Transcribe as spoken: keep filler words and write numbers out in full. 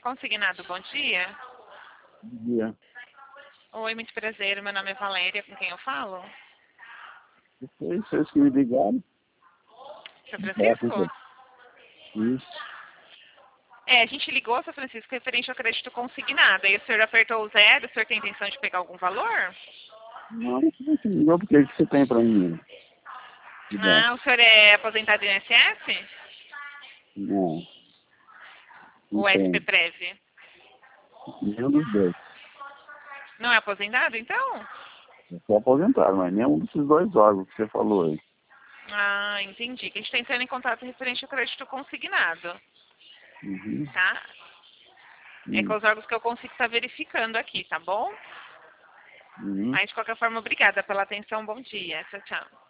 Consignado, bom dia. Bom dia. Oi, muito prazer. Meu nome é Valéria, com quem eu falo? Foi vocês que me ligaram. Seu É, por Francisco? quê? Isso. É, a gente ligou, seu Francisco, referente ao crédito consignado. Aí o senhor apertou o zero, o senhor tem intenção de pegar algum valor? Não, não te ligou porque o que você tem pra mim? De bom. Ah, o senhor é aposentado em I N S S? Não, não Ou S P tem. Prev? Nenhum dos dois. Não é aposentado, então? Eu sou aposentado, mas nenhum desses dois órgãos que você falou aí. Ah, entendi. Que a gente está entrando em contato referente ao crédito consignado, Uhum. tá? É com Uhum. os órgãos que eu consigo estar verificando aqui, tá bom? Uhum. Mas, de qualquer forma, obrigada pela atenção. Bom dia. Tchau, tchau.